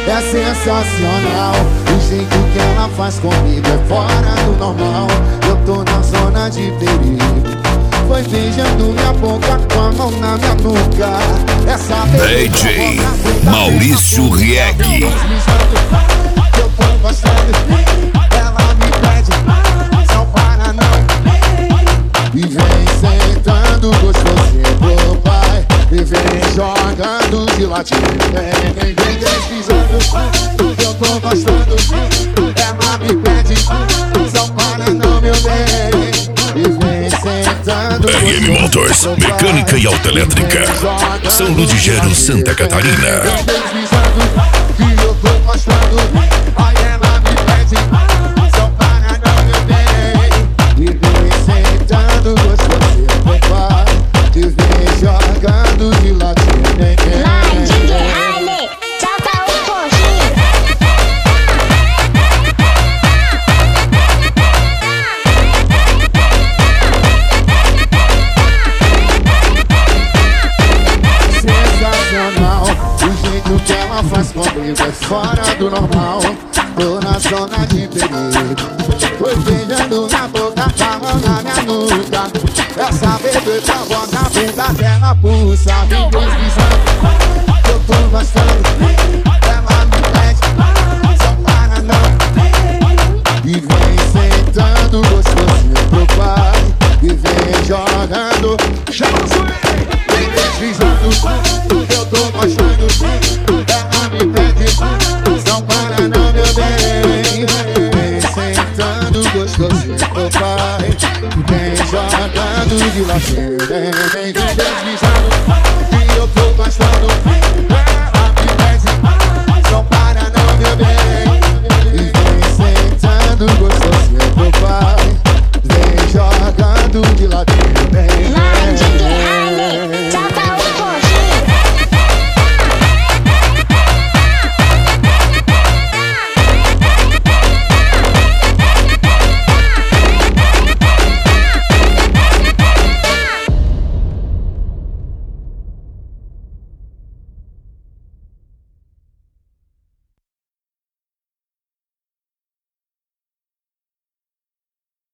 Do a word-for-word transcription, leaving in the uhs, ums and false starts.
é sensacional. O jeito que ela faz comigo é fora do normal. Eu tô na zona de perigo. Foi beijando minha boca com a mão na minha nuca. Essa D J Maurício Rieg. Eu tô gostando, ela me pede, só para não. E vem sentando gostosinho pro pai. E vem jogando de latim. Vem, vem deslizando, eu tô gostando. Ela me pede, só para não, meu bem. E vem sentando R M Motors, mecânica e autoelétrica, São Ludgero, Santa Catarina. Vem deslizando, que eu tô gostando. Aí ela me pede, só para não, meu bem. E vem sentando gostosinho pro pai. E vem jogando de latim. Vai, D J Ale, solta o coxinha. Sensacional, o jeito que ela faz comigo é fora do normal. Tô na zona de perigo. Foi beijando na boca, tava na minha nuca. Essa bebê tava na bunda dela, pulsa. Vem deslizando, eu tô gostando. Ela me pede, só para não. E vem sentando gostosinho pro pai. E vem jogando, chama o swing. Vem deslizando, eu tô gostando. Ela me pede, só para não, meu bem. Vem sentando gostosinho pro pai. Vem jogando de latim. Vem, vem deslizando, que eu tô gostando. Ela me pede, só para não, meu bem. E vem sentando gostosinho pro pai. Vem jogando de latim. Vem